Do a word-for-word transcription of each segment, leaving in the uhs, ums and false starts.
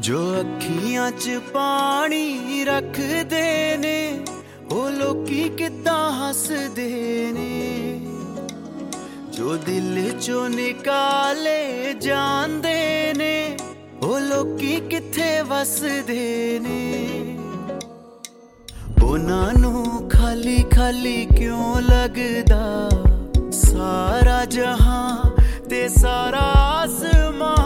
जो अखियां च पानी रखदे ने ओ लोकी किद्दां हसदे ने, जो दिल चो निकाले जांदे ने ओ लोकी किथे वसदे ने। उन्हां नूं खाली खाली क्यों लगदा सारा जहां ते सारा आसमां।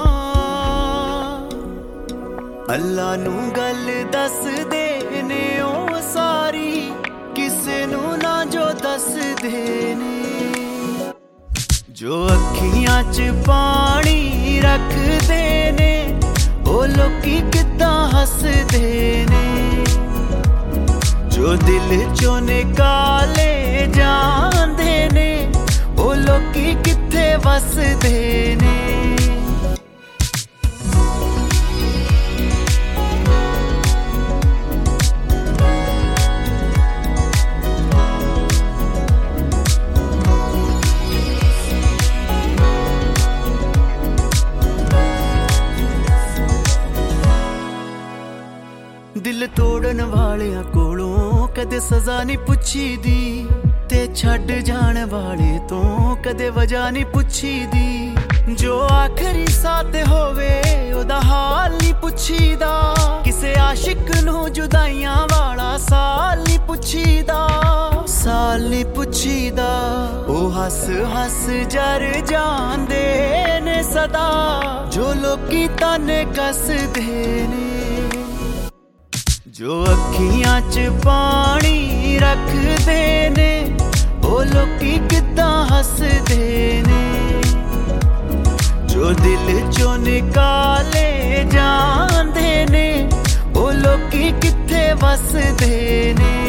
अल्लाह नूं गल दसदे ने ओ सारी, किसे नूं ना जो दसदे ने। जो अखियां च पानी रखदे ने ओ लोकी किद्दां हसदे ने, जो दिल चो निकाले जांदे ने ओ लोकी किथे वसदे ने। दिल तोड़न वालियां कोलों कदे सजा नहीं पुछी दी, ते छड्ड जाण वाले तो कदे वजह नहीं पुछी दी। जो आखिरी साथ होवे ओदा हाल नहीं पुछीदा, किसे आशिक नूं जुदाइयां वाला साल नहीं पुछीदा, साल नहीं पुछीदा। ओ हस हस जर जांदे ने सदा, जो लोकी ताने कसदे ने। जो अखियां च पानी रखदे ने ओ लोकी किद्दां हसदे ने, जो दिल चो निकाले जांदे ने ओ लोकी किथे वसदे ने।